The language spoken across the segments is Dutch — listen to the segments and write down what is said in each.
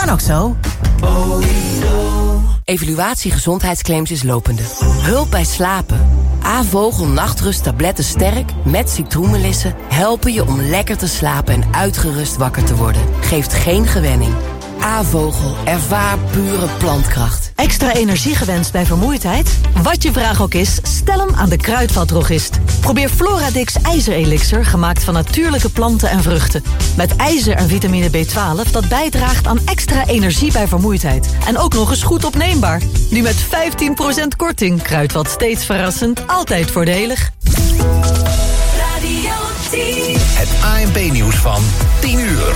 kan ook zo. Evaluatie gezondheidsclaims is lopende. Hulp bij slapen. A-vogel Nachtrust tabletten sterk met citroenmelissen helpen je om lekker te slapen en uitgerust wakker te worden. Geeft geen gewenning. A-vogel. Ervaar pure plantkracht. Extra energie gewenst bij vermoeidheid? Wat je vraag ook is, stel hem aan de Kruidvatdrogist. Probeer Floradix IJzerelixir, gemaakt van natuurlijke planten en vruchten. Met ijzer en vitamine B12 dat bijdraagt aan extra energie bij vermoeidheid. En ook nog eens goed opneembaar. Nu met 15% korting. Kruidvat steeds verrassend, altijd voordelig. Radio 10. Het ANP-nieuws van 10 uur.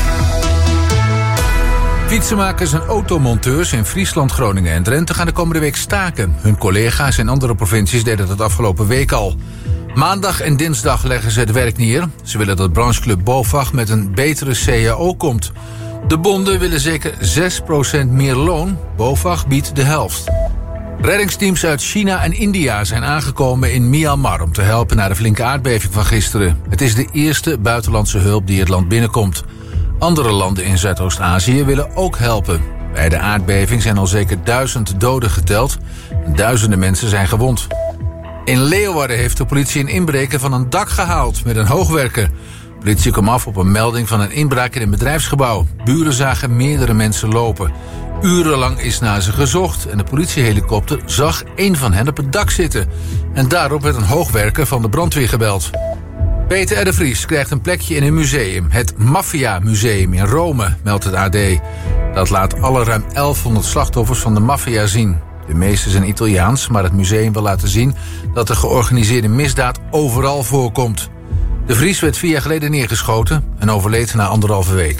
Fietsenmakers en automonteurs in Friesland, Groningen en Drenthe gaan de komende week staken. Hun collega's in andere provincies deden dat afgelopen week al. Maandag en dinsdag leggen ze het werk neer. Ze willen dat brancheclub BOVAG met een betere CAO komt. De bonden willen zeker 6% meer loon. BOVAG biedt de helft. Reddingsteams uit China en India zijn aangekomen in Myanmar om te helpen na de flinke aardbeving van gisteren. Het is de eerste buitenlandse hulp die het land binnenkomt. Andere landen in Zuidoost-Azië willen ook helpen. Bij de aardbeving zijn al zeker 1000 doden geteld. Duizenden mensen zijn gewond. In Leeuwarden heeft de politie een inbreker van een dak gehaald met een hoogwerker. De politie kwam af op een melding van een inbraak in een bedrijfsgebouw. Buren zagen meerdere mensen lopen. Urenlang is naar ze gezocht en de politiehelikopter zag één van hen op het dak zitten. En daarop werd een hoogwerker van de brandweer gebeld. Peter R. de Vries krijgt een plekje in een museum. Het Mafia Museum in Rome, meldt het AD. Dat laat alle ruim 1100 slachtoffers van de maffia zien. De meeste zijn Italiaans, maar het museum wil laten zien dat de georganiseerde misdaad overal voorkomt. De Vries werd 4 jaar geleden neergeschoten en overleed na 1,5 week.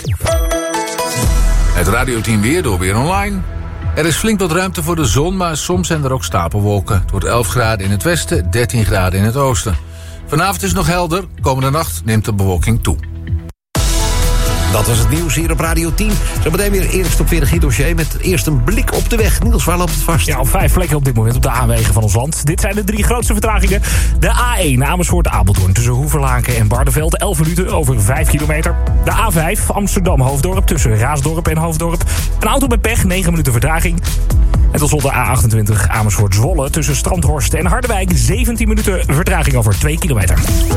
Het radioteam weer door Weer Online. Er is flink wat ruimte voor de zon, maar soms zijn er ook stapelwolken. Het wordt 11 graden in het westen, 13 graden in het oosten. Vanavond is het nog helder, komende nacht neemt de bewolking toe. Dat was het nieuws hier op Radio 10. Zometeen weer eerst op 40 dossier met eerst een blik op de weg. Niels, waar loopt het vast? Ja, op 5 plekken op dit moment op de A-wegen van ons land. Dit zijn de 3 grootste vertragingen. De A1 Amersfoort-Apeldoorn tussen Hoeverlaken en Barneveld. 11 minuten over 5 kilometer. De A5 Amsterdam-Hoofddorp tussen Raasdorp en Hoofddorp. Een auto met pech, 9 minuten vertraging. En tot slot de A28 Amersfoort-Zwolle tussen Strandhorst en Harderwijk. 17 minuten vertraging over 2 kilometer.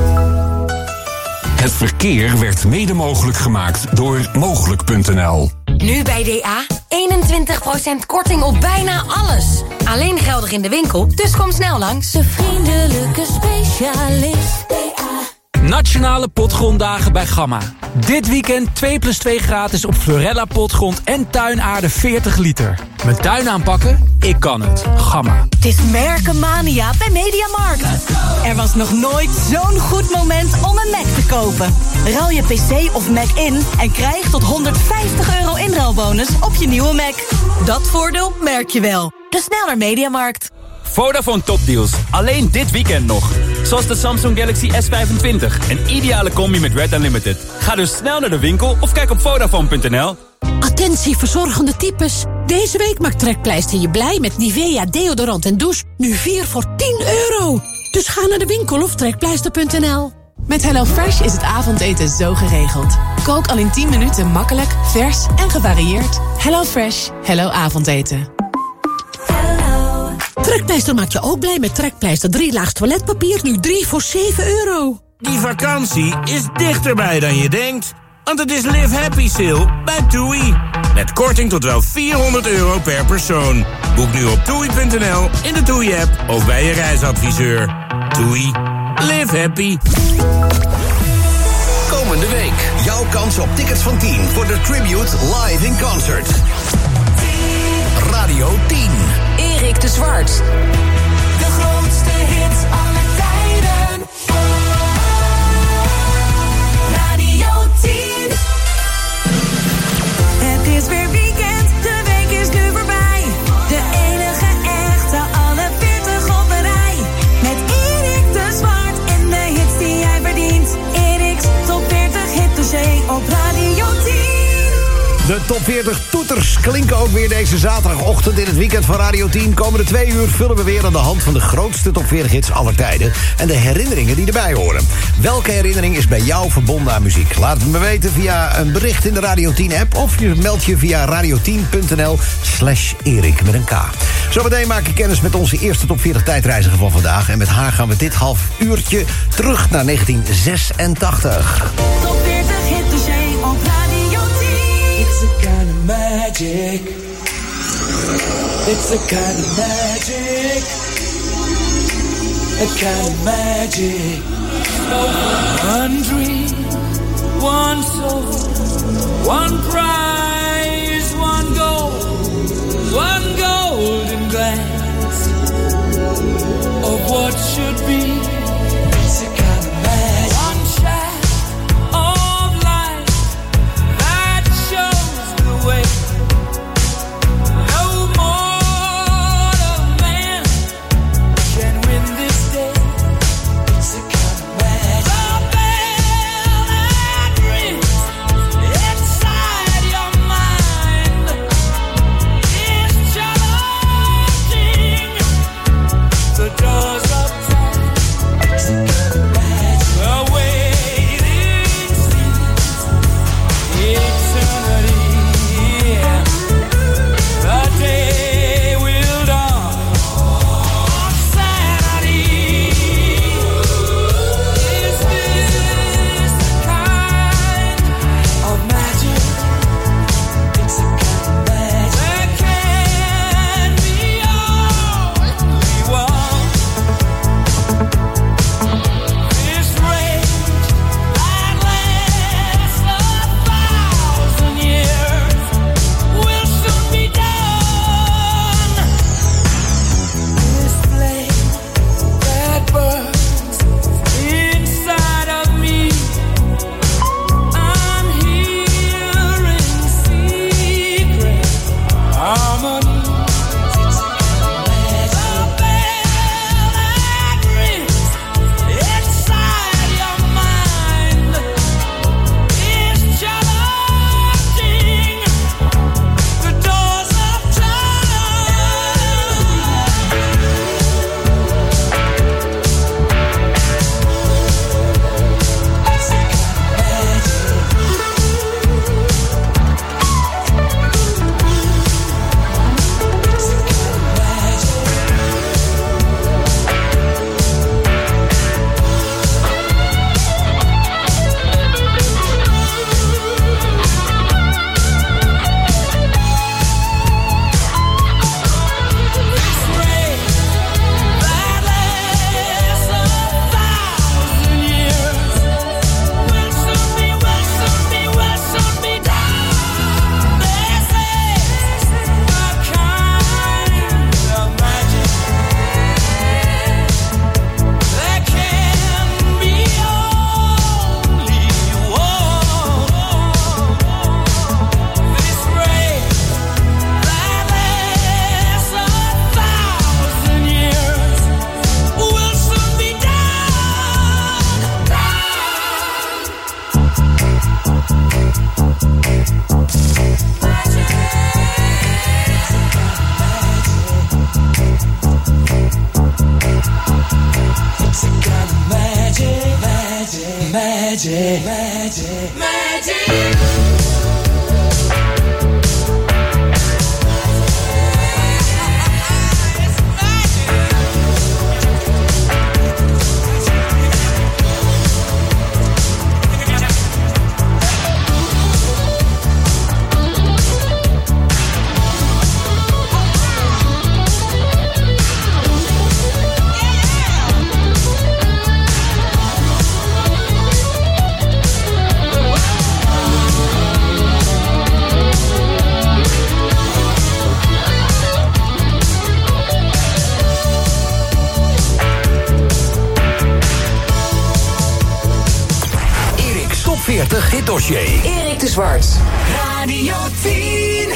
Het verkeer werd mede mogelijk gemaakt door Mogelijk.nl. Nu bij DA 21% korting op bijna alles. Alleen geldig in de winkel, dus kom snel langs. De vriendelijke specialist. DA. Nationale Potgronddagen bij Gamma. Dit weekend 2+2 gratis op Florella potgrond en tuinaarde 40 liter. Mijn tuin aanpakken? Ik kan het. Gamma. Het is merkenmania bij Mediamarkt. Er was nog nooit zo'n goed moment om een Mac te kopen. Ruil je PC of Mac in en krijg tot €150 inruilbonus op je nieuwe Mac. Dat voordeel merk je wel. Dus snel naar Mediamarkt. Vodafone topdeals. Alleen dit weekend nog. Zoals de Samsung Galaxy S25. Een ideale combi met Red Unlimited. Ga dus snel naar de winkel of kijk op Vodafone.nl. Attentie verzorgende types. Deze week maakt Trekpleister je blij met Nivea deodorant en douche. Nu 4 voor €10. Dus ga naar de winkel of trekpleister.nl. Met HelloFresh is het avondeten zo geregeld. Kook al in 10 minuten makkelijk, vers en gevarieerd. HelloFresh. Hello avondeten. Trekpleister maakt je ook blij met Trekpleister 3 laag toiletpapier. Nu 3 voor €7. Die vakantie is dichterbij dan je denkt. Want het is Live Happy Sale bij TUI. Met korting tot wel €400 per persoon. Boek nu op TUI.nl, in de TUI-app of bij je reisadviseur. TUI. Live happy. Komende week jouw kans op tickets van 10 voor de Tribute Live in Concert. Radio 10. Erik de Zwart. De grootste hits aller tijden. Radio 10. Het is weer weekend, de week is nu voorbij. De enige echte, alle 40 op een rij. Met Erik de Zwart en de hits die jij verdient. Erik's Top 40 Hit Dossier op Radio 10. De top 40 toeters klinken ook weer deze zaterdagochtend in het weekend van Radio 10. Komende 2 uur vullen we weer aan de hand van de grootste top 40 hits aller tijden en de herinneringen die erbij horen. Welke herinnering is bij jou verbonden aan muziek? Laat het me weten via een bericht in de Radio 10-app of je meldt je via radio10.nl/Erik met een K. Zometeen maak ik kennis met onze eerste top 40 tijdreiziger van vandaag. En met haar gaan we dit half uurtje terug naar 1986. Top 40 hit dossier op Radio 10. It's a kind of magic. It's a kind of magic. A kind of magic. One dream, one soul, one prize, one goal, one golden glance of what should be. It's a kind of magic. One shaft of light that shows the way. No mortal man can win this day. It's a kind of magic. The bell that rings inside your mind is challenging the doors of time. It's a kind of magic. The waiting seems eternity. The day will dawn on Saturday. Is this the kind of magic? It's a kind of magic. There can be only one. This rage that lasts 1,000 years will soon be done. This flame that burns inside of me, I'm hearing secret harmonies. It's a kind of magic. The bell that rings inside your mind is challenging the doors of time. It's a kind of magic. It's a kind of magic. This rain that lasts 1,000 years will soon be done. This is a kind of magic. There can be only one. This rain that lasts 1,000 years will soon be done. It's a kind of magic, magic, magic, magic, magic. Erik's top 40 hit dossier. Erik de Zwart. Radio 10.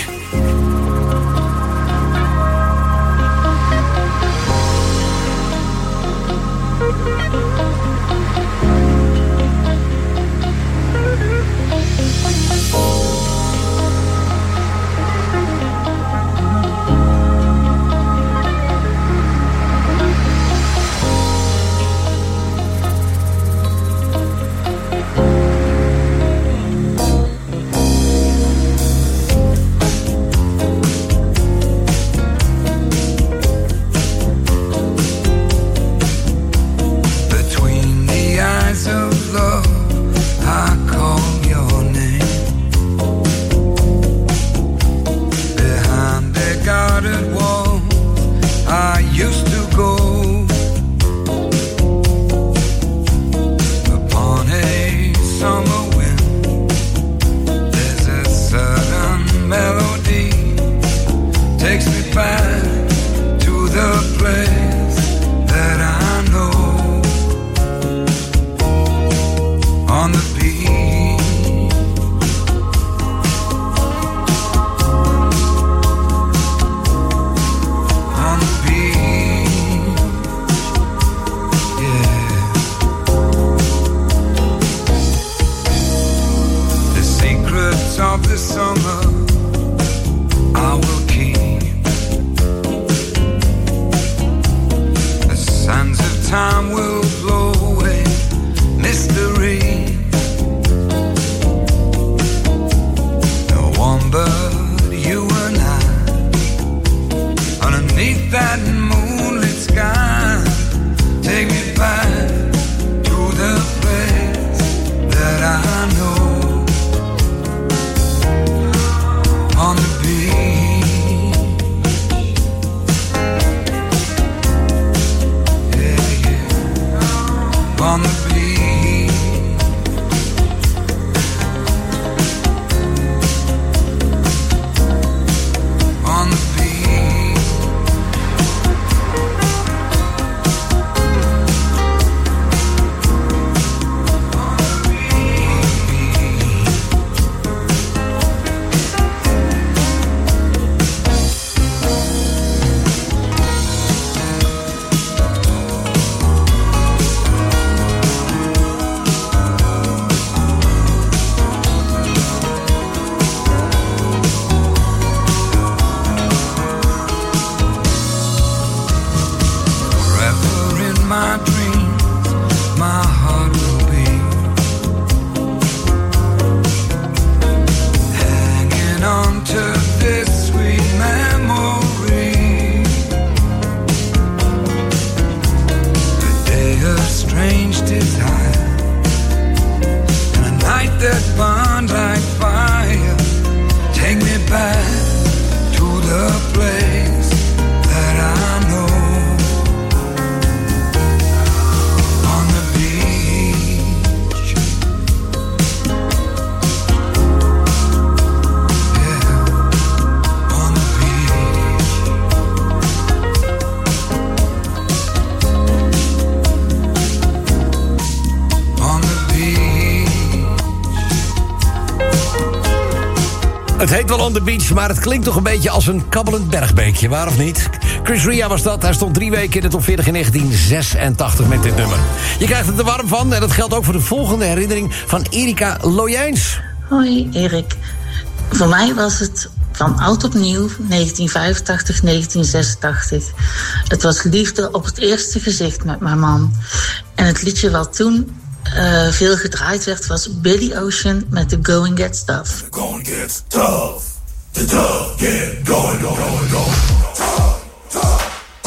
Het heet wel On The Beach, maar het klinkt toch een beetje als een kabbelend bergbeekje, waar of niet? Chris Ria was dat. Hij stond 3 weken in de top 40 in 1986 met dit nummer. Je krijgt het er warm van en dat geldt ook voor de volgende herinnering van Erika Lojijns. Hoi Erik. Voor mij was het van oud opnieuw, 1985, 1986. Het was liefde op het eerste gezicht met mijn man. En het liedje wat toen veel gedraaid werd was Billy Ocean met The Going Gets Tough. The going gets tough. The tough get going, going, going. Tough, tough.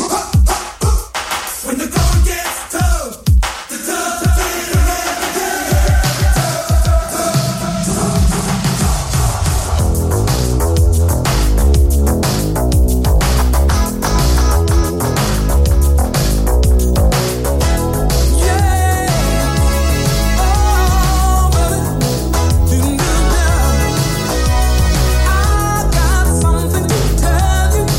When the going gets tough, the tough get I got something to tell you.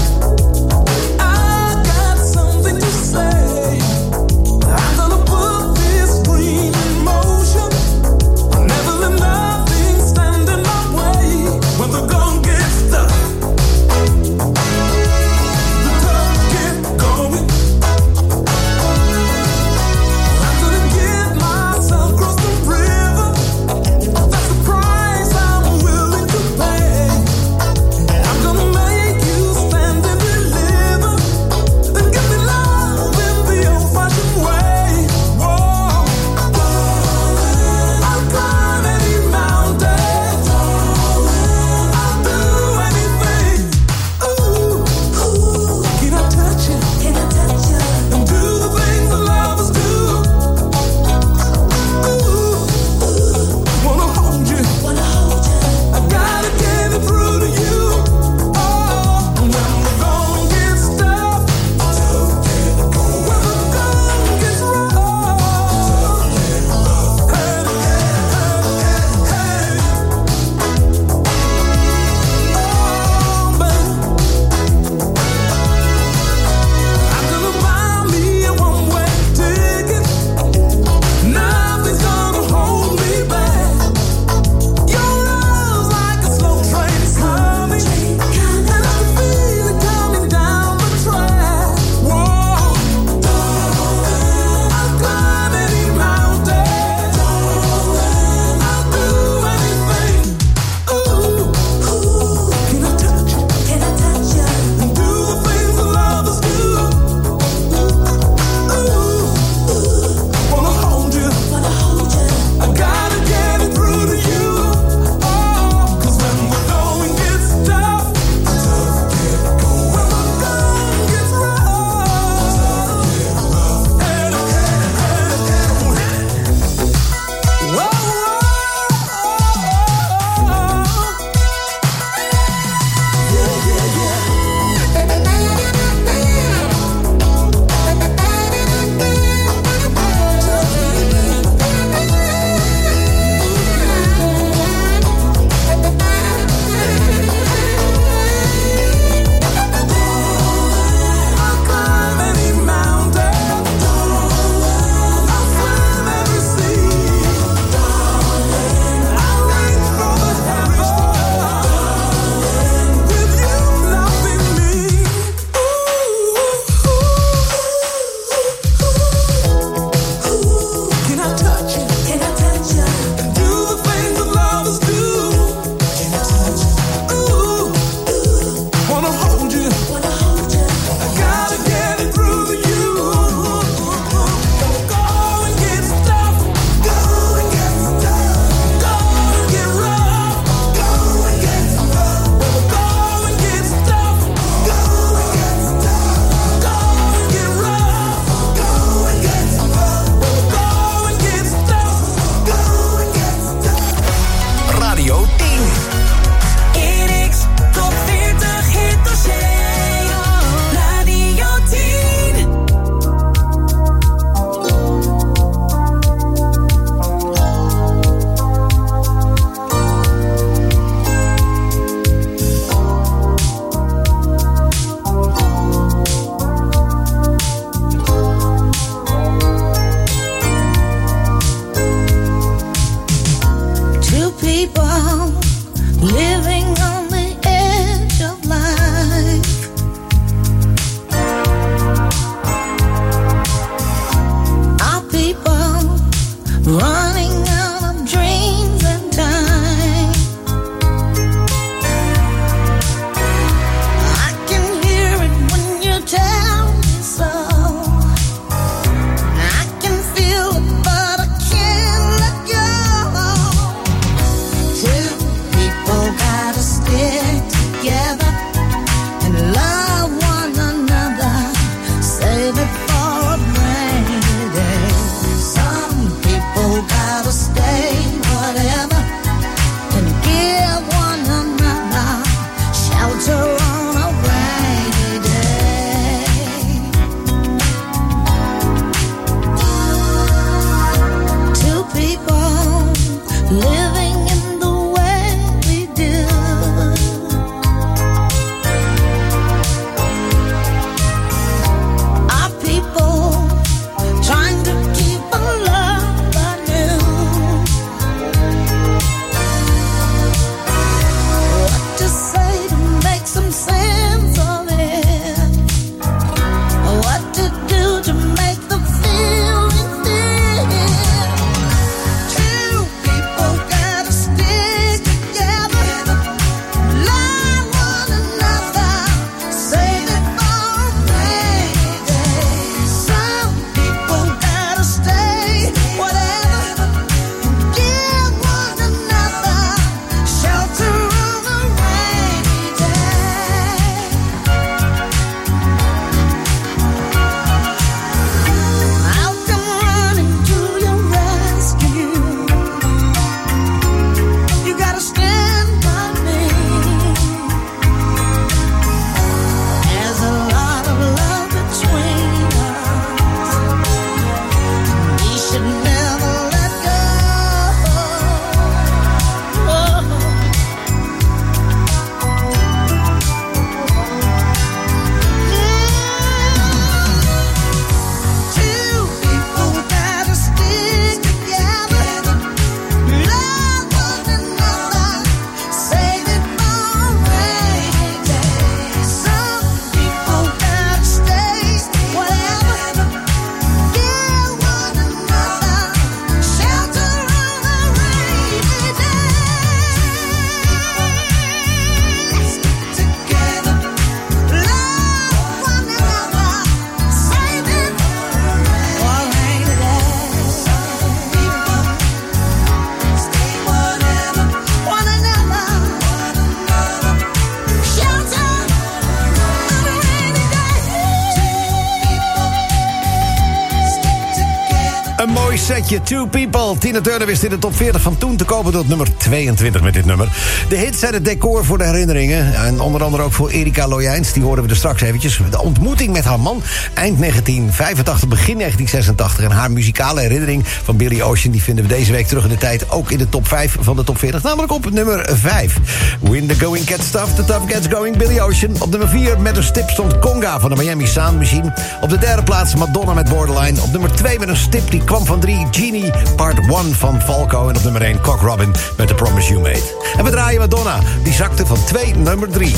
Mooi setje, Two People. Tina Turner wist in de top 40 van toen te kopen tot nummer 22 met dit nummer. De hits zijn het decor voor de herinneringen. En onder andere ook voor Erika Loijns. Die horen we er straks eventjes. De ontmoeting met haar man eind 1985, begin 1986. En haar muzikale herinnering van Billy Ocean... die vinden we deze week terug in de tijd. Ook in de top 5 van de top 40. Namelijk op nummer 5. When the going gets tough, the tough gets going. Billy Ocean. Op nummer 4 met een stip stond Conga van de Miami Sound Machine. Op de derde plaats Madonna met Borderline. Op nummer 2 met een stip die kwam van 3. Genie Part 1 van Falco. En op nummer 1 Cock Robin met The Promise You Made. En we draaien Madonna. Die zakte van 2 nummer 3.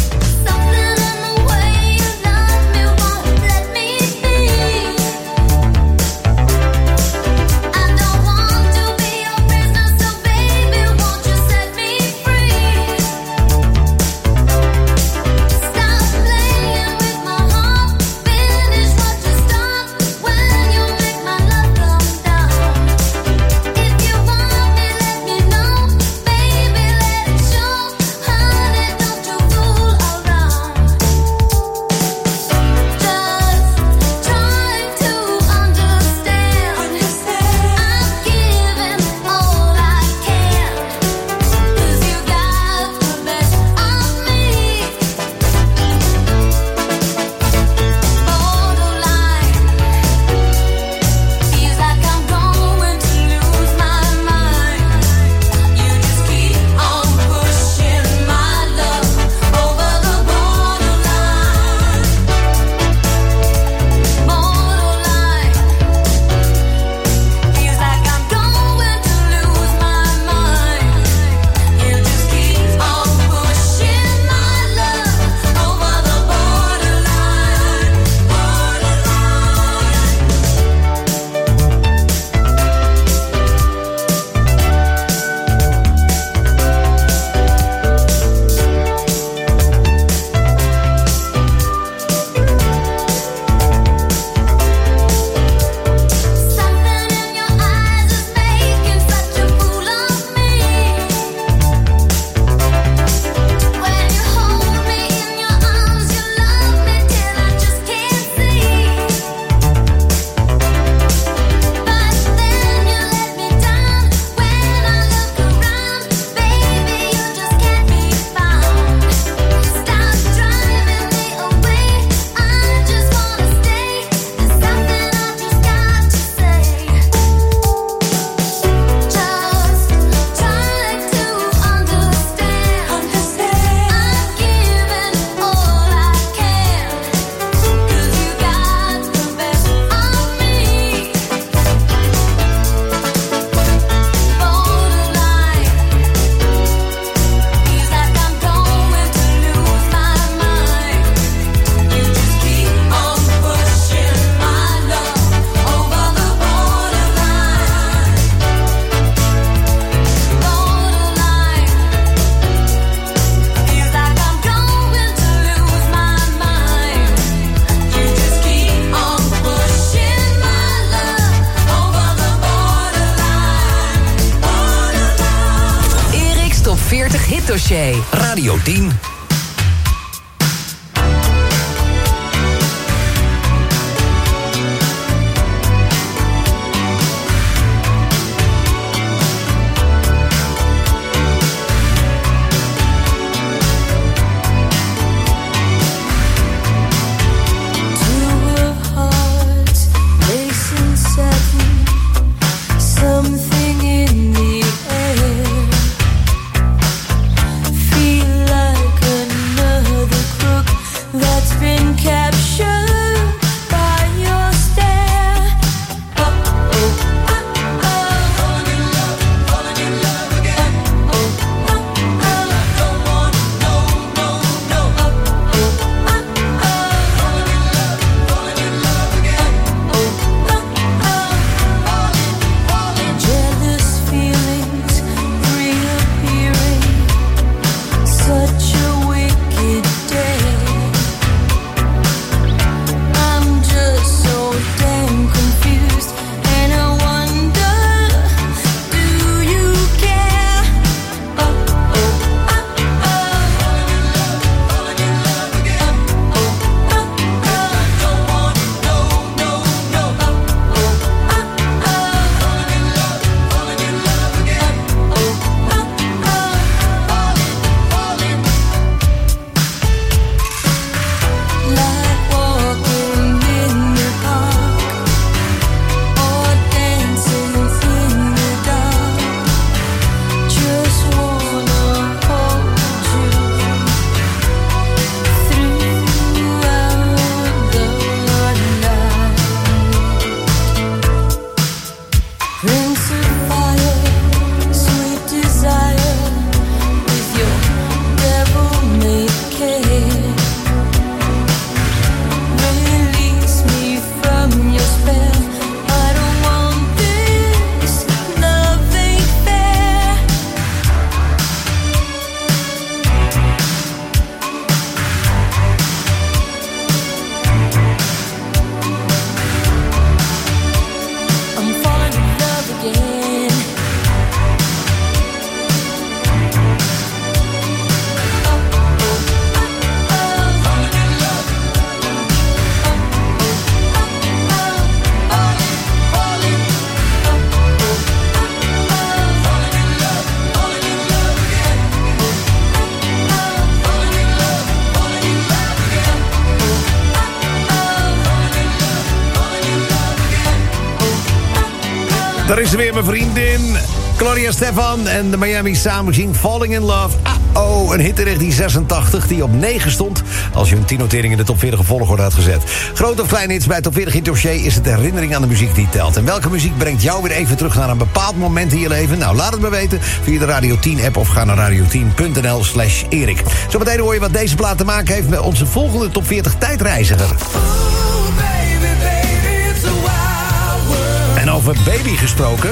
Radio 10. Something in the air, feel like a Daar is er weer mijn vriendin Gloria Stefan en de Miami Sound Machine, Falling in Love. Oh, een hit in 1986 die op 9 stond als je een 10-notering in de top 40 volgorde had gezet. Grote of kleine hits bij Top 40 Hit Dossier is het de herinnering aan de muziek die telt. En welke muziek brengt jou weer even terug naar een bepaald moment in je leven? Nou, laat het me weten via de Radio 10 app of ga naar radio10.nl/Erik. Zometeen hoor je wat deze plaat te maken heeft met onze volgende Top 40 tijdreiziger. En over baby gesproken.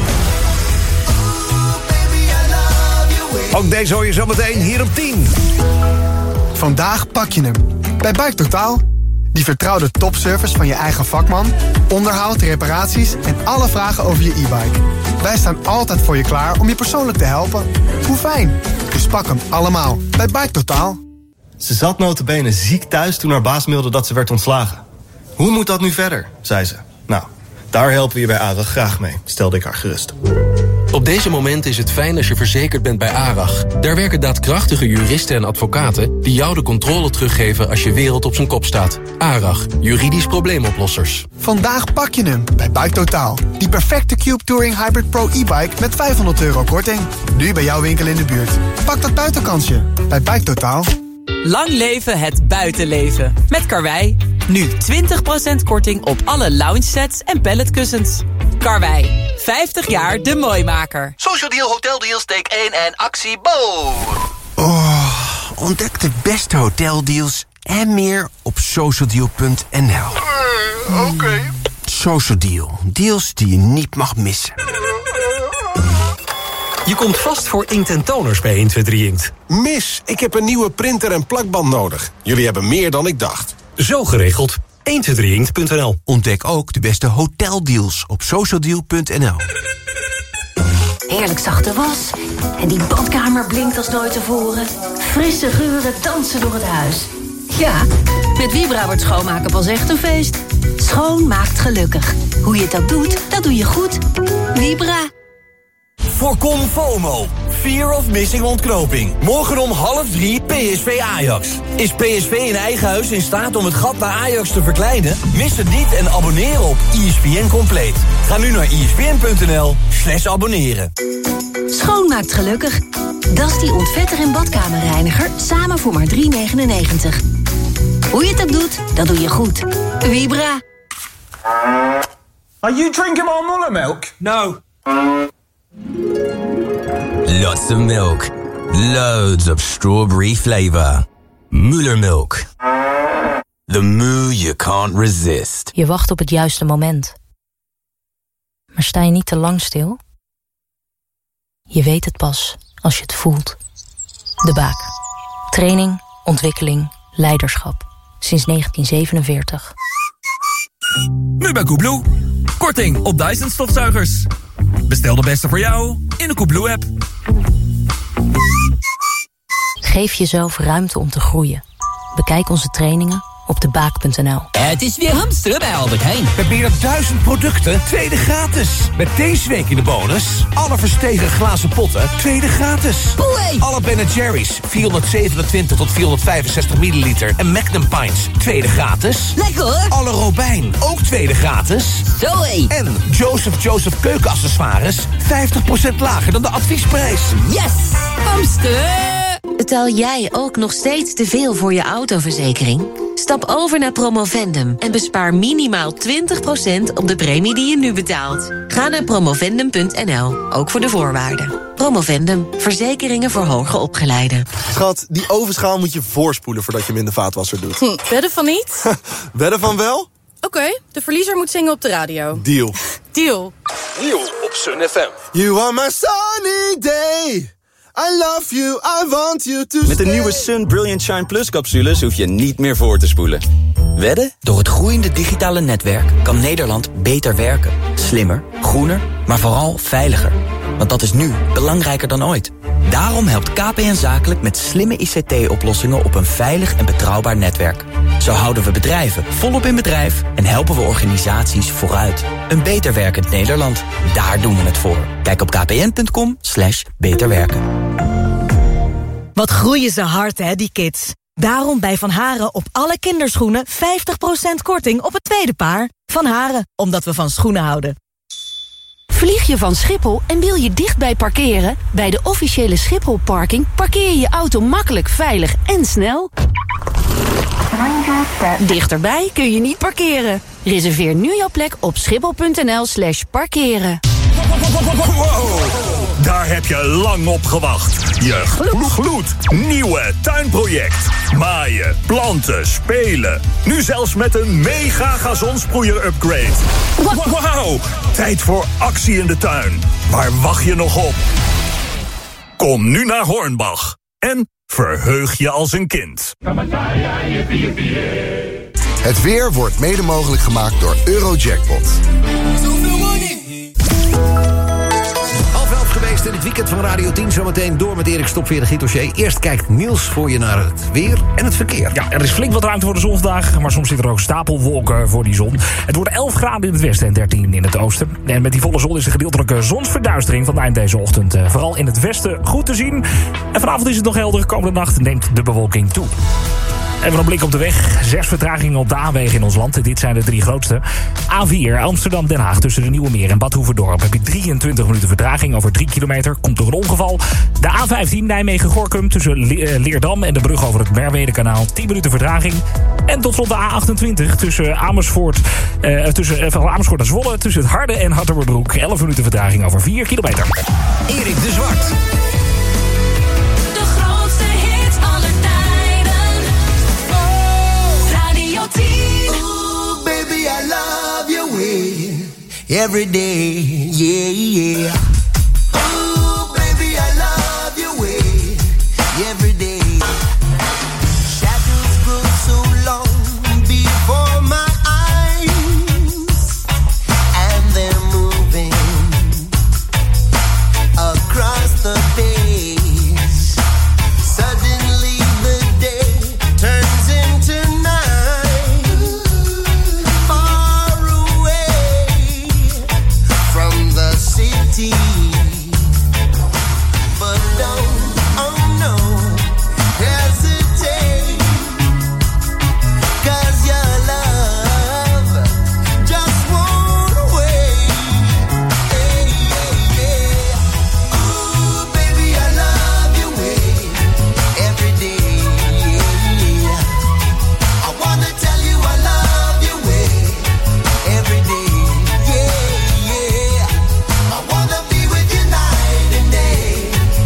Ook deze hoor je zometeen hier op 10. Vandaag pak je hem. Bij Bike Totaal. Die vertrouwde topservice van je eigen vakman, onderhoud, reparaties en alle vragen over je e-bike. Wij staan altijd voor je klaar om je persoonlijk te helpen. Hoe fijn. Dus pak hem allemaal bij Bike Totaal. Ze zat nota bene ziek thuis toen haar baas mailde dat ze werd ontslagen. Hoe moet dat nu verder, zei ze. Nou, daar helpen we je bij ARAG graag mee, stelde ik haar gerust. Op deze momenten is het fijn als je verzekerd bent bij ARAG. Daar werken daadkrachtige juristen en advocaten die jou de controle teruggeven als je wereld op zijn kop staat. ARAG, juridisch probleemoplossers. Vandaag pak je hem bij Bike Totaal. Die perfecte Cube Touring Hybrid Pro e-bike met €500 korting. Nu bij jouw winkel in de buurt. Pak dat buitenkansje bij Bike Totaal. Lang leven het buitenleven. Met Karwei. Nu 20% korting op alle lounge sets en palletkussens. Karwei, 50 jaar de mooimaker. Social Deal, Hotel Deals, take 1 en actie Bo. Oh, ontdek de beste hoteldeals en meer op socialdeal.nl. Oké. Social Deal, deals die je niet mag missen. Je komt vast voor inkt en toners bij 123 Inkt. Mis, ik heb een nieuwe printer en plakband nodig. Jullie hebben meer dan ik dacht. Zo geregeld. 123inkt.nl. Ontdek ook de beste hoteldeals op socialdeal.nl. Heerlijk zachte was en die badkamer blinkt als nooit tevoren. Frisse geuren dansen door het huis. Ja, met Vibra wordt schoonmaken pas echt een feest. Schoon maakt gelukkig. Hoe je dat doe je goed. Vibra. Voorkom FOMO. Fear of missing ontknoping. Morgen om 2:30 PSV Ajax. Is PSV in eigen huis in staat om het gat naar Ajax te verkleinen? Mis het niet en abonneer op ESPN Compleet. Ga nu naar ESPN.nl/abonneren. Schoon maakt gelukkig. Dat is die ontvetter en badkamerreiniger samen voor maar €3,99. Hoe je het ook doet, dat doe je goed. Vibra. Are you drinking more Muller milk? No. Lots of milk. Loads of strawberry flavor. Muller milk. The moo you can't resist. Je wacht op het juiste moment. Maar sta je niet te lang stil? Je weet het pas als je het voelt. De Baak. Training, ontwikkeling, leiderschap. Sinds 1947. Nu bij Coolblue. Korting op Dyson stofzuigers. Bestel de beste voor jou in de Coolblue-app. Geef jezelf ruimte om te groeien. Bekijk onze trainingen op debaak.nl. Het is weer hamsteren bij Albert Heijn. Met meer dan 1000 producten, tweede gratis. Met deze week in de bonus: alle verstegen glazen potten, tweede gratis. Boei. Alle Ben & Jerry's, 427 tot 465 milliliter. En Magnum Pints, tweede gratis. Lekker hoor. Alle Robijn, ook tweede gratis. Zoé. En Joseph keukenaccessoires, 50% lager dan de adviesprijs. Yes! Hamster! Betaal jij ook nog steeds te veel voor je autoverzekering? Stap over naar Promovendum en bespaar minimaal 20% op de premie die je nu betaalt. Ga naar promovendum.nl, ook voor de voorwaarden. Promovendum, verzekeringen voor hoger opgeleiden. Schat, die ovenschaal moet je voorspoelen voordat je hem in de vaatwasser doet. Wedden van niet? Wedden van wel? Oké, de verliezer moet zingen op de radio. Deal. Deal. Deal op Sun FM. You are my sunny day. I love you, I want you to Met de nieuwe Sun Brilliant Shine Plus capsules hoef je niet meer voor te spoelen. Wedden? Door het groeiende digitale netwerk kan Nederland beter werken. Slimmer, groener, maar vooral veiliger. Want dat is nu belangrijker dan ooit. Daarom helpt KPN Zakelijk met slimme ICT-oplossingen op een veilig en betrouwbaar netwerk. Zo houden we bedrijven volop in bedrijf en helpen we organisaties vooruit. Een beter werkend Nederland, daar doen we het voor. Kijk op kpn.com/beterwerken. Wat groeien ze hard, hè, die kids. Daarom bij Van Haren op alle kinderschoenen 50% korting op het tweede paar. Van Haren, omdat we van schoenen houden. Vlieg je van Schiphol en wil je dichtbij parkeren? Bij de officiële Schiphol parking parkeer je je auto makkelijk, veilig en snel. Dichterbij kun je niet parkeren. Reserveer nu jouw plek op schiphol.nl/parkeren. Wow, daar heb je lang op gewacht. Je gloednieuwe tuinproject. Maaien, planten, spelen. Nu zelfs met een mega gazonsproeier-upgrade. Wauw, tijd voor actie in de tuin. Waar wacht je nog op? Kom nu naar Hornbach en verheug je als een kind. Het weer wordt mede mogelijk gemaakt door Eurojackpot. Geweest in het weekend van Radio 10. Zometeen door met Erik Stopveer, Gietdossier. Eerst kijkt Niels voor je naar het weer en het verkeer. Ja, er is flink wat ruimte voor de zon vandaag, maar soms zitten er ook stapelwolken voor die zon. Het wordt 11 graden in het westen en 13 in het oosten. En met die volle zon is de gedeeltelijke zonsverduistering van eind deze ochtend vooral in het westen goed te zien. En vanavond is het nog helder. Komende nacht neemt de bewolking toe. Even een blik op de weg. 6 vertragingen op de A-wegen in ons land. Dit zijn de 3 grootste. A4 Amsterdam-Den Haag tussen de Nieuwe Meer en Bad Hoeverdorp heb je 23 minuten vertraging over 3 kilometer. Komt door een ongeval. De A15 Nijmegen-Gorkum tussen Leerdam en de brug over het Merwedekanaal. 10 minuten vertraging. En tot slot de A28 tussen Amersfoort en Zwolle. Tussen het Harde en Hattermerbroek. 11 minuten vertraging over 4 kilometer. Erik de Zwart. Every day, yeah, yeah. Ooh, baby, I love your way. Every day. Shadows grow so long before my eyes, and they're moving across the page. Suddenly the day turns into night. Far away from the city, but don't, oh no, hesitate, 'cause your love just won't wait. Hey, yeah, yeah. Ooh, baby, I love your way every day, yeah. I wanna tell you I love your way every day, yeah, yeah. I wanna be with you night and day.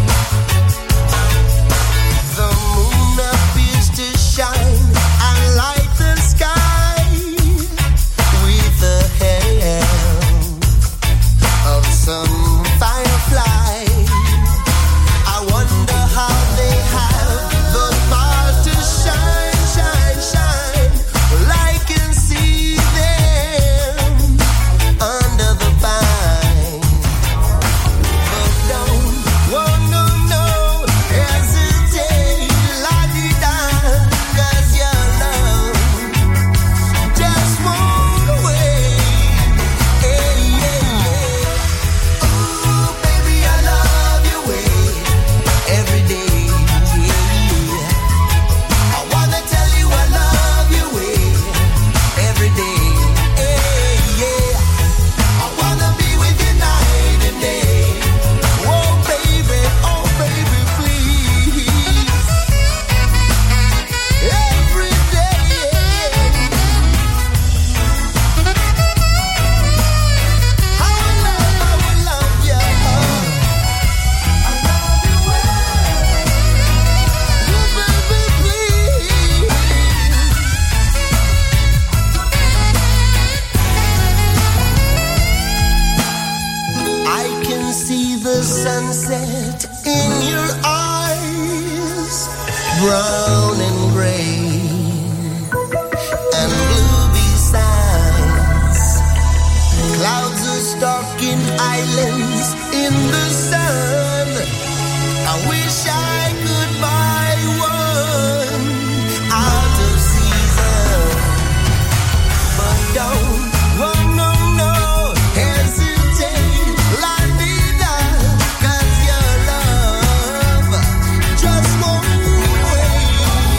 The moon appears to shine and light the sky with the help of some firefly. I wonder how they have the power to shine, shine, shine. Well, I can see them under the pine. But don't, oh no, no, hesitate, la-di-da, 'cause your love just won't wait. Hey, yeah, yeah. Ooh, baby, I love your way every day, yeah. I wanna tell you I love your way every day, hey, yeah. I wanna be with you night and day. Oh baby, please. Every day. I will love you. Oh baby, please. I can see the sunset in your eyes, brown and gray and blue besides. Clouds are stalking islands in the sun. I wish I could buy one out of season, but don't, oh no, no, hesitate, la-di-da, 'cause your love just won't wait.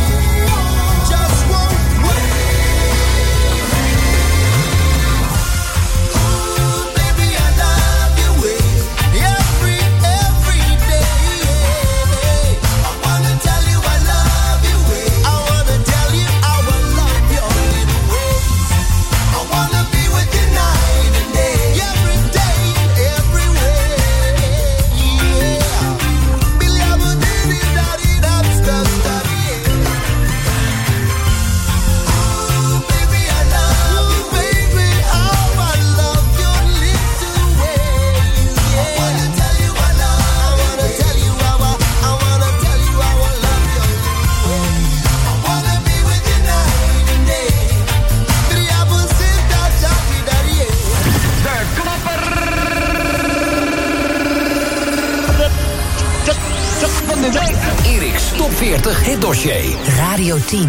50 hitdossier. Radio 10.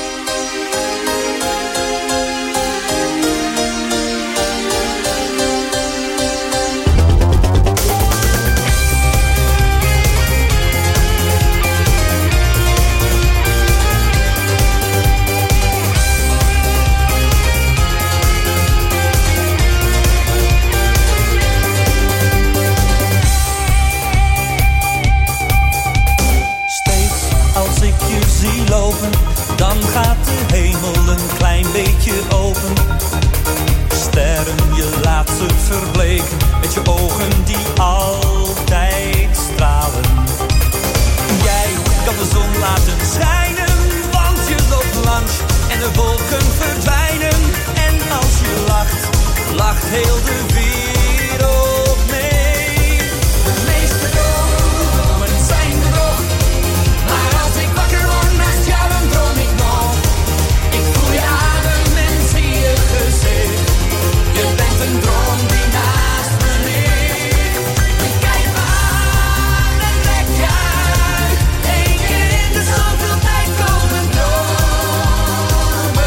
Dan gaat de hemel een klein beetje open. Sterren, je laat ze verbleken met je ogen die altijd stralen. Jij kan de zon laten schijnen, want je loopt langs en de wolken verdwijnen. En als je lacht, lacht heel de wereld mee. De meeste dromen zijn bedrog, maar als ik wakker word naast jou, dan droom ik nog. Ik voel je adem en zie je gezicht. Je bent een droom die naast me ligt. Je kijkt me aan en trek je uit. Eén keer in de zoveel tijd komen dromen.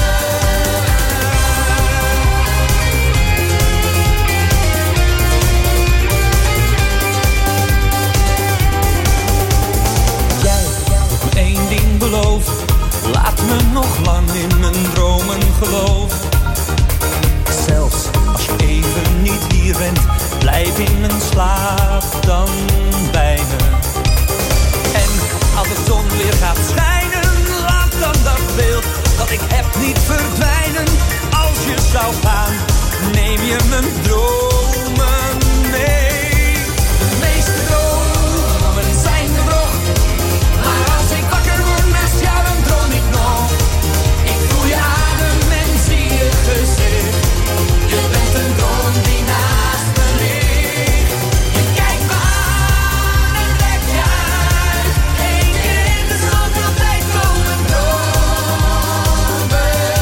Jij hebt me één ding beloofd. Laat me nog lang in mijn dromen geloven. Zelfs als je even niet hier bent, blijf in mijn slaap dan bij me. En als de zon weer gaat schijnen, laat dan dat beeld dat ik heb niet verdwijnen. Als je zou gaan, neem je mijn dromen mee. De meeste dromen zijn bedrog, maar als ik wakker word naast jou, dan droom ik nog. Ik voel je adem en zie je gezicht. Je bent een droom die naast me ligt. Je kijkt me aan en trek je uit. Eén keer in de zoveel tijd komen dromen.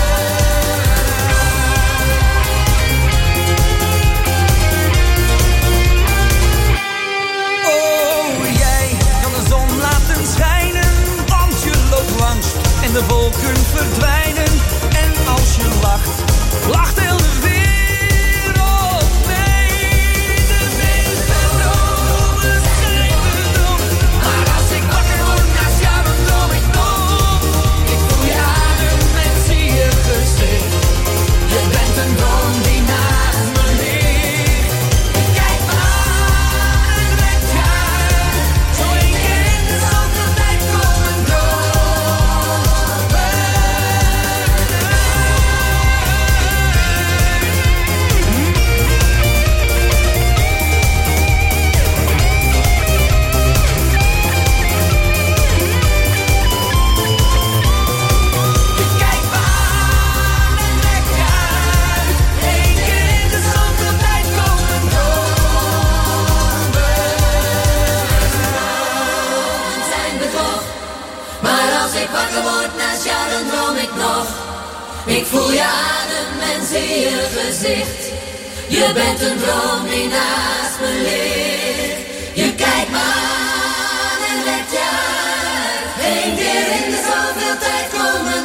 Oh, jij kan de zon laten schijnen, want je loopt langs en de wolken verdwijnen. En als je lacht, lacht heel de wereld mee. De meeste dromen zijn bedrog, maar als ik wakker word naast jou, dan droom ik nog. Ik voel je adem en zie je gezicht. Je bent een droom die naast me ligt. Je kijkt me aan en trek je uit. Zo één keer in de zoveel tijd komen dromen. Je kijkt me aan en trek je uit. Eén keer in de zoveel tijd komen dromen. Zijn bedrog, maar als ik wakker word naast jou, dan droom ik nog. Ik voel je adem en zie je gezicht. Je bent een droom die naast me ligt. Je kijkt me aan en trek je uit. Eén keer in de zoveel tijd komen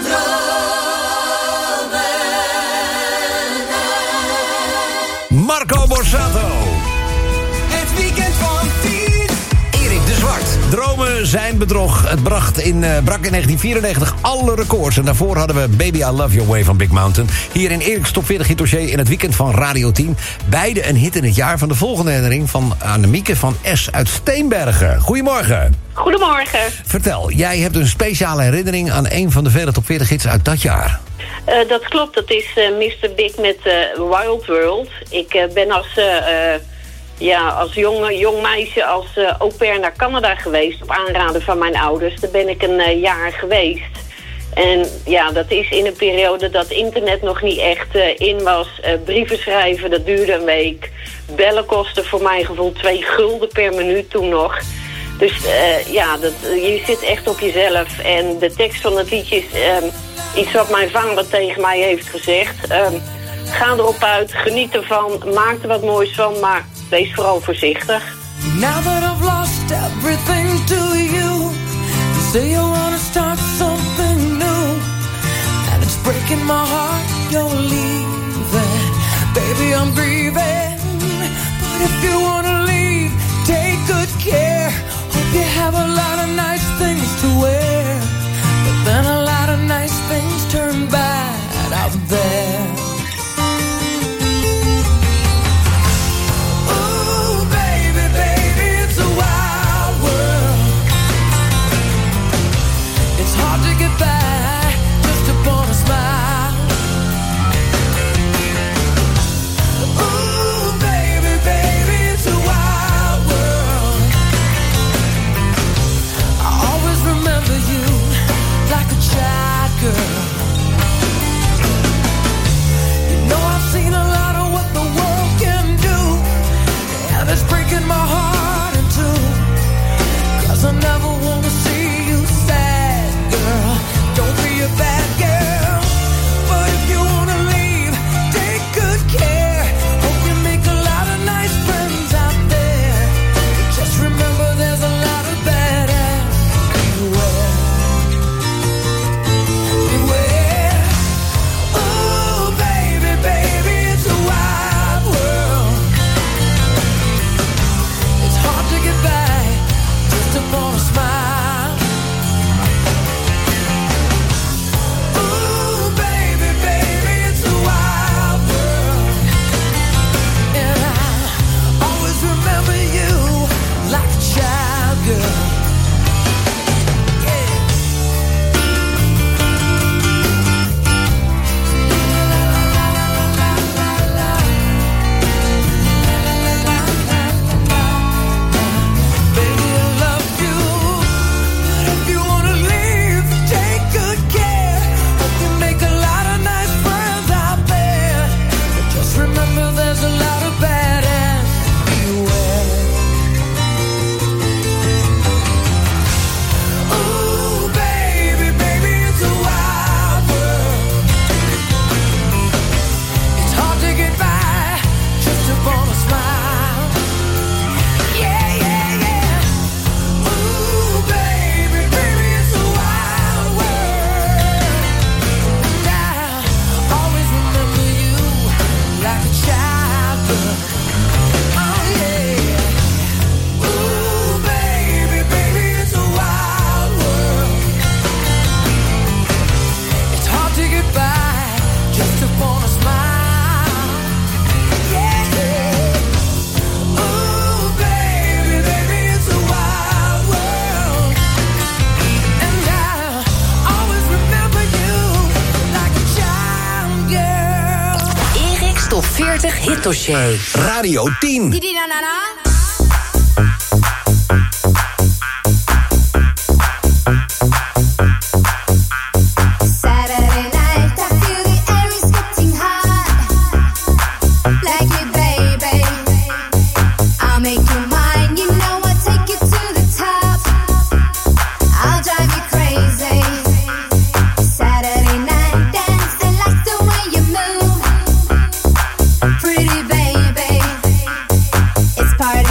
dromen. Marco Borsato. Het weekend van 10. Erik de Zwart. Dromen zijn bedrog. Het brak in 1994 alle records. En daarvoor hadden we Baby I Love Your Way van Big Mountain. Hier in Erik's Top 40 hitdossier in het weekend van Radio 10. Beide een hit in het jaar van de volgende herinnering van Annemieke van S. uit Steenbergen. Goedemorgen. Goedemorgen. Vertel, jij hebt een speciale herinnering aan een van de vele Top 40 hits uit dat jaar. Dat klopt, dat is Mr. Big met Wild World. Ik ben als jong meisje als au pair naar Canada geweest op aanraden van mijn ouders. Daar ben ik een jaar geweest. En ja, dat is in een periode dat internet nog niet echt in was. Brieven schrijven, dat duurde een week. Bellen kostte voor mijn gevoel 2 gulden per minuut toen nog. Dus je zit echt op jezelf. En de tekst van het liedje is iets wat mijn vader tegen mij heeft gezegd. Ga erop uit, geniet ervan, maak er wat moois van, maar wees vooral voorzichtig. Now that I've lost everything to you, say you wanna start something new, and it's breaking my heart you're leaving. Baby, I'm grieving, but if you wanna leave, take good care. Hope you have a lot of nice things to wear, but then a lot of nice things turn bad out there. Ooh, baby, baby, it's a wild world. It's hard to get by just upon a smile. Ooh, baby, baby, it's a wild world. I always remember you like a child girl. You know I've seen a lot of what the world can do, and it's breaking my heart in two, 'cause I never wanna see you sad, girl. Don't be a bad girl, but if you wanna leave, take good care. Hope you make a lot of nice friends out there, but just remember there's a lot of bad ass. Beware, beware. Ooh, baby, baby, it's a wild world. It's hard to get by just upon a smile. Ooh, baby, baby, it's a wild world. And I always remember you like a child girl. Baby, I love you, but if you wanna leave, take good care. Hope you make a lot of nice friends out there, but just remember there's a lot of bad ass. Beware. Ooh, baby, baby, it's a wild world. It's hard to get by just upon a smile. Yeah, yeah, yeah. Ooh, baby, baby, it's a wild world. And I always remember you like a child girl. Oh, yeah. Ooh, baby, baby, it's a wild world. It's hard to get by just upon a smile. Yeah, yeah. Ooh, baby, baby, it's a wild world. And I always remember you like a child girl. Erik's Top 40 Hitdossier. Radio 10. Saturday night, I feel the air is getting hot. Like it, baby. I'll make you mine. You know I'll take you to the top. I'll drive you crazy. Saturday night, dancing like the way you move. Pretty baby, it's party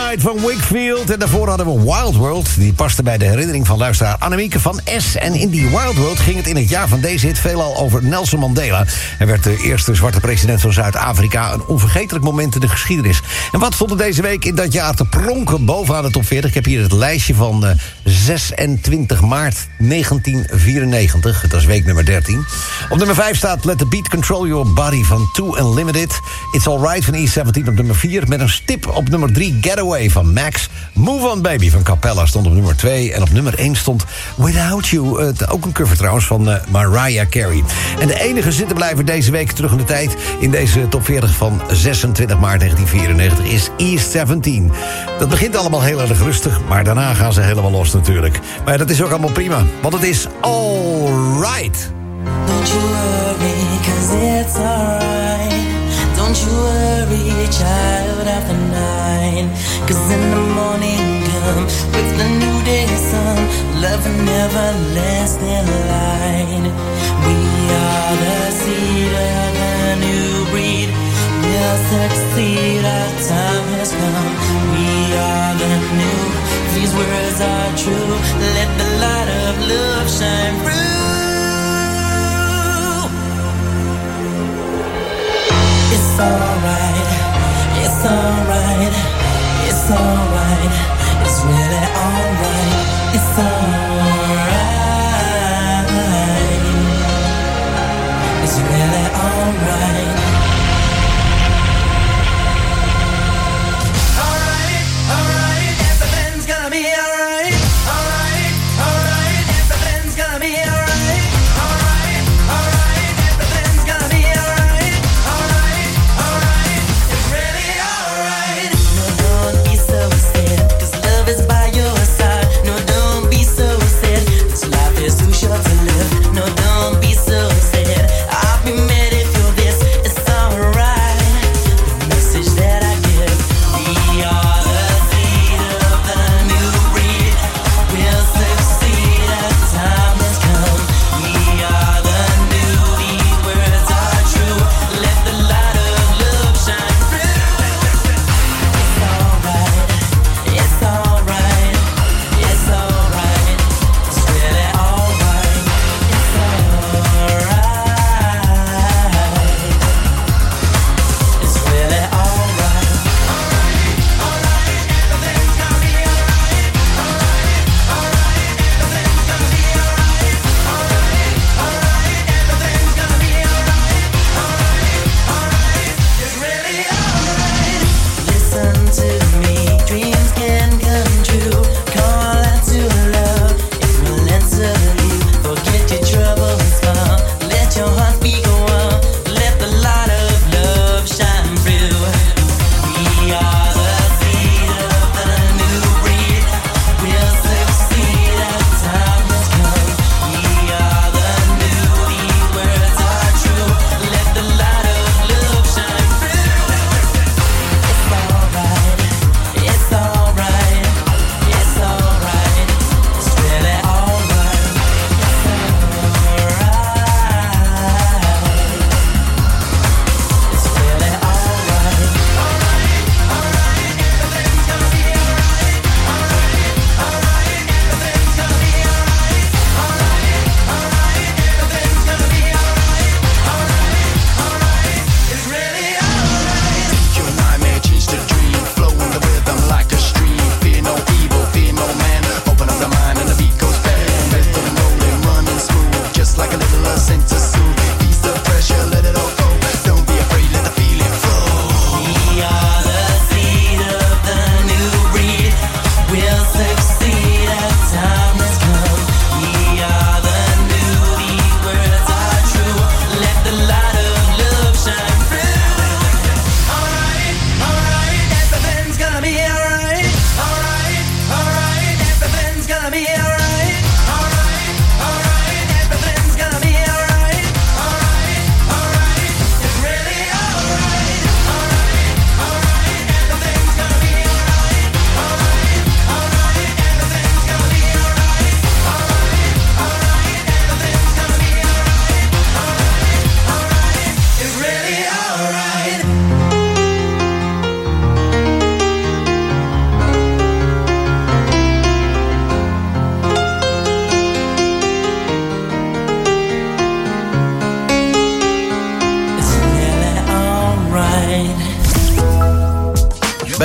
Night van Wakefield. En daarvoor hadden we Wild World. Die paste bij de herinnering van luisteraar Annemieke van S. En in die Wild World ging het in het jaar van deze hit veelal over Nelson Mandela. Hij werd de eerste zwarte president van Zuid-Afrika. Een onvergetelijk moment in de geschiedenis. En wat stond er deze week in dat jaar te pronken bovenaan de top 40? Ik heb hier het lijstje van 26 maart 1994. Dat is week nummer 13. Op nummer 5 staat Let the Beat Control Your Body van Two Unlimited. It's Alright van E17 op nummer 4. Met een stip op nummer 3 Getaway van Max. Move On Baby van Capella stond op nummer 2. En op nummer 1 stond Without You. Ook een cover trouwens van Mariah Carey. En de enige zittenblijver deze week terug in de tijd in deze top 40 van 26 maart 1994 is E17. Dat begint allemaal heel erg rustig, maar daarna gaan ze helemaal los natuurlijk. Maar dat is ook allemaal prima, want het is alright. Don't you worry, 'cause it's alright. Don't you worry, child after 9. 'Cause in the morning come with the new day sun. Love will never last in line. We are the seed of a new breed. We'll succeed, our time has come. We are the new, these words are true. Let the light of love shine through. It's alright, it's alright, it's alright, it's really alright, it's alright, it's really alright. Alright, alright, everything's gonna be alright. Alright, alright, everything's gonna be alright. Alright, alright, everything's gonna be alright. Alright, alright, it's really alright. No, don't be so sad.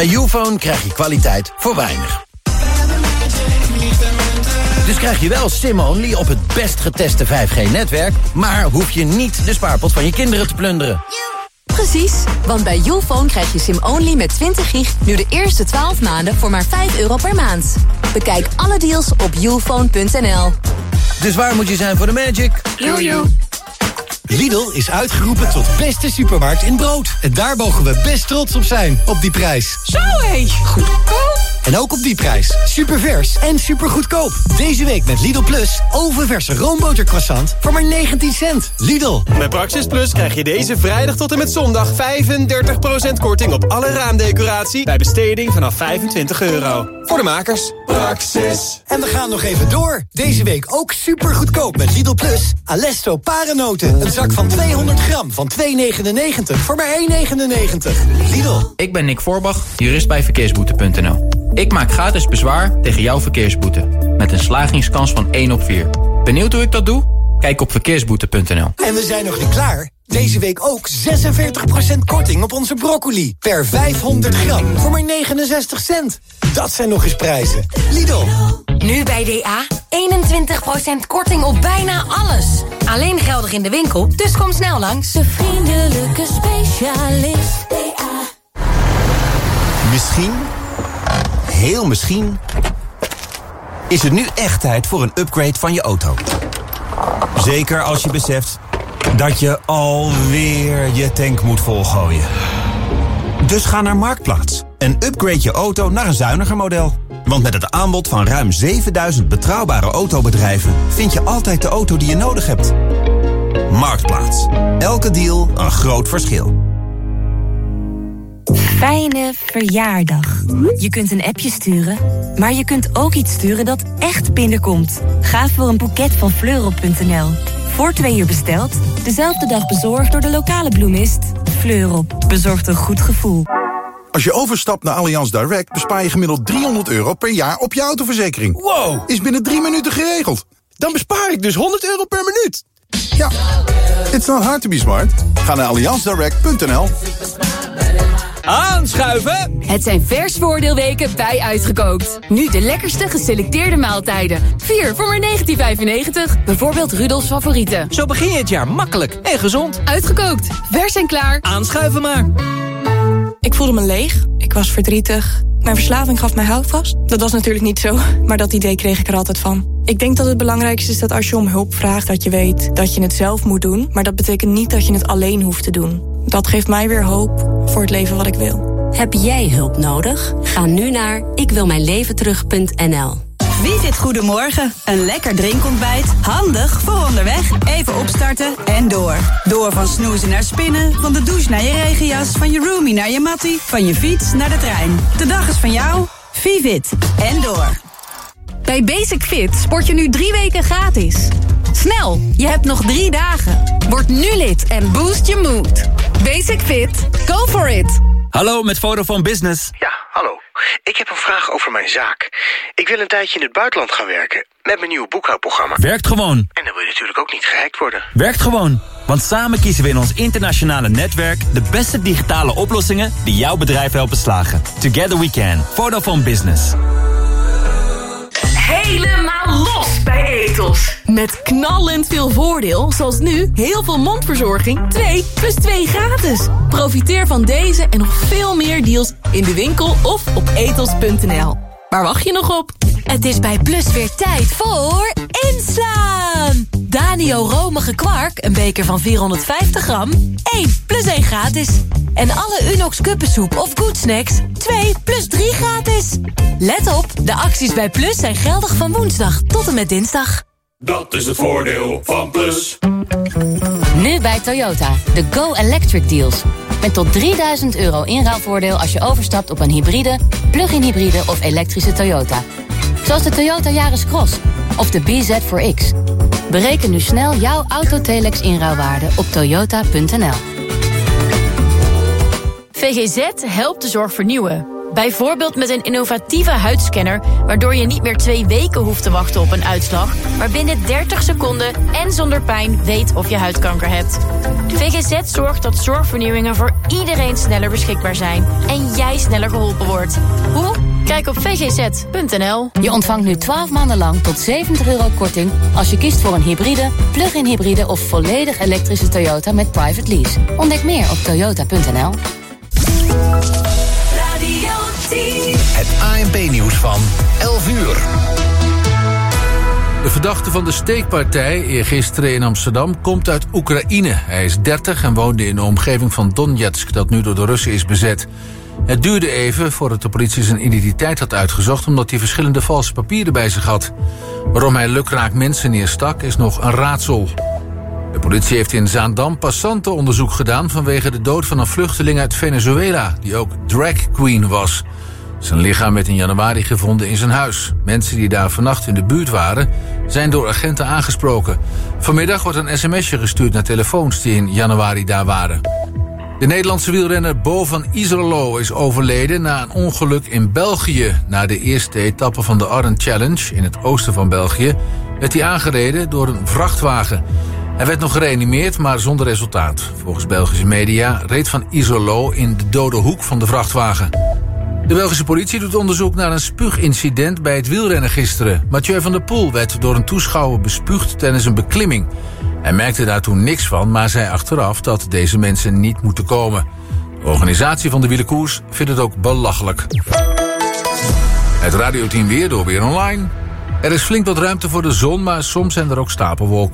Bij Youfone krijg je kwaliteit voor weinig. Dus krijg je wel SIM-only op het best geteste 5G-netwerk... maar hoef je niet de spaarpot van je kinderen te plunderen. Precies, want bij Youfone krijg je SIM-only met 20 gig... nu de eerste 12 maanden voor maar €5 per maand. Bekijk alle deals op youfone.nl. Dus waar moet je zijn voor de magic? Jojo. Lidl is uitgeroepen tot beste supermarkt in brood. En daar mogen we best trots op zijn, op die prijs. Zo hé, goedkoop. En ook op die prijs. Supervers en supergoedkoop. Deze week met Lidl Plus ovenverse roombotercroissant voor maar 19 cent. Lidl. Met Praxis Plus krijg je deze vrijdag tot en met zondag 35% korting op alle raamdecoratie bij besteding vanaf €25. Voor de makers. Praxis. En we gaan nog even door. Deze week ook supergoedkoop met Lidl Plus. Alesto paranoten. Een zak van 200 gram van €2,99 voor maar €1,99. Lidl. Ik ben Nick Voorbach, jurist bij verkeersboete.nl. Ik maak gratis bezwaar tegen jouw verkeersboete. Met een slagingskans van 1 op 4. Benieuwd hoe ik dat doe? Kijk op verkeersboete.nl. En we zijn nog niet klaar. Deze week ook 46% korting op onze broccoli. Per 500 gram voor maar 69 cent. Dat zijn nog eens prijzen. Lidl. Nu bij DA 21% korting op bijna alles. Alleen geldig in de winkel, dus kom snel langs. De vriendelijke specialist. DA. Misschien, heel misschien, is het nu echt tijd voor een upgrade van je auto. Zeker als je beseft dat je alweer je tank moet volgooien. Dus ga naar Marktplaats en upgrade je auto naar een zuiniger model. Want met het aanbod van ruim 7000 betrouwbare autobedrijven vind je altijd de auto die je nodig hebt. Marktplaats. Elke deal een groot verschil. Fijne verjaardag. Je kunt een appje sturen, maar je kunt ook iets sturen dat echt binnenkomt. Ga voor een boeket van Fleurop.nl. Voor 2 uur besteld, dezelfde dag bezorgd door de lokale bloemist. Fleurop bezorgt een goed gevoel. Als je overstapt naar Allianz Direct bespaar je gemiddeld €300 per jaar op je autoverzekering. Wow! Is binnen 3 minuten geregeld. Dan bespaar ik dus €100 per minuut. Ja, it's not hard to be smart. Ga naar allianzdirect.nl. Aanschuiven! Het zijn vers voordeelweken bij Uitgekookt. Nu de lekkerste geselecteerde maaltijden. 4 voor maar €19,95. Bijvoorbeeld Rudolfs favorieten. Zo begin je het jaar makkelijk en gezond. Uitgekookt. Vers en klaar. Aanschuiven maar. Ik voelde me leeg. Ik was verdrietig. Mijn verslaving gaf mij houvast. Dat was natuurlijk niet zo, maar dat idee kreeg ik er altijd van. Ik denk dat het belangrijkste is dat als je om hulp vraagt, dat je weet dat je het zelf moet doen. Maar dat betekent niet dat je het alleen hoeft te doen. Dat geeft mij weer hoop voor het leven wat ik wil. Heb jij hulp nodig? Ga nu naar ikwilmijnleventerug.nl. Vivit Goedemorgen. Een lekker drinkontbijt. Handig voor onderweg. Even opstarten en door. Door van snoezen naar spinnen. Van de douche naar je regenjas. Van je roomie naar je mattie. Van je fiets naar de trein. De dag is van jou. Vivit. En door. Bij Basic Fit sport je nu 3 weken gratis. Snel, je hebt nog 3 dagen. Word nu lid en boost je mood. Basic Fit, go for it. Hallo, met Vodafone Business. Ja, hallo. Ik heb een vraag over mijn zaak. Ik wil een tijdje in het buitenland gaan werken. Met mijn nieuwe boekhoudprogramma. Werkt gewoon. En dan wil je natuurlijk ook niet gehackt worden. Werkt gewoon. Want samen kiezen we in ons internationale netwerk de beste digitale oplossingen die jouw bedrijf helpen slagen. Together we can. Vodafone Business. Helemaal los bij Ethos. Met knallend veel voordeel, zoals nu heel veel mondverzorging 2 plus 2 gratis. Profiteer van deze en nog veel meer deals in de winkel of op ethos.nl. Waar wacht je nog op? Het is bij Plus weer tijd voor inslaan. Danio romige kwark, een beker van 450 gram. 1 plus 1 gratis. En alle Unox kuppensoep of Good Snacks 2 plus 3 gratis. Let op, de acties bij Plus zijn geldig van woensdag tot en met dinsdag. Dat is het voordeel van Plus. Nu bij Toyota, de Go Electric deals. Met tot €3000 inruilvoordeel als je overstapt op een hybride, plug-in hybride of elektrische Toyota. Zoals de Toyota Yaris Cross of de BZ4X. Bereken nu snel jouw Autotelex inruilwaarde op toyota.nl. VGZ helpt de zorg vernieuwen. Bijvoorbeeld met een innovatieve huidscanner, waardoor je niet meer 2 weken hoeft te wachten op een uitslag, maar binnen 30 seconden en zonder pijn weet of je huidkanker hebt. VGZ zorgt dat zorgvernieuwingen voor iedereen sneller beschikbaar zijn en jij sneller geholpen wordt. Hoe? Kijk op vgz.nl. Je ontvangt nu 12 maanden lang tot €70 korting als je kiest voor een hybride, plug-in hybride of volledig elektrische Toyota met private lease. Ontdek meer op toyota.nl. Het ANP-nieuws van 11 uur. De verdachte van de steekpartij eergisteren in Amsterdam komt uit Oekraïne. Hij is 30 en woonde in de omgeving van Donetsk, dat nu door de Russen is bezet. Het duurde even voordat de politie zijn identiteit had uitgezocht, omdat hij verschillende valse papieren bij zich had. Waarom hij lukraak mensen neerstak is nog een raadsel. De politie heeft in Zaandam passantenonderzoek gedaan vanwege de dood van een vluchteling uit Venezuela, die ook drag queen was. Zijn lichaam werd in januari gevonden in zijn huis. Mensen die daar vannacht in de buurt waren, zijn door agenten aangesproken. Vanmiddag wordt een sms'je gestuurd naar telefoons die in januari daar waren. De Nederlandse wielrenner Bo van Iserlo is overleden na een ongeluk in België. Na de eerste etappe van de Ardennes Challenge in het oosten van België werd hij aangereden door een vrachtwagen. Hij werd nog gereanimeerd, maar zonder resultaat. Volgens Belgische media reed van Iserlo in de dode hoek van de vrachtwagen. De Belgische politie doet onderzoek naar een spuugincident bij het wielrennen gisteren. Mathieu van der Poel werd door een toeschouwer bespuugd tijdens een beklimming. Hij merkte daar toen niks van, maar zei achteraf dat deze mensen niet moeten komen. De organisatie van de wielerkoers vindt het ook belachelijk. Het radioteam weer door Weer Online. Er is flink wat ruimte voor de zon, maar soms zijn er ook stapelwolken.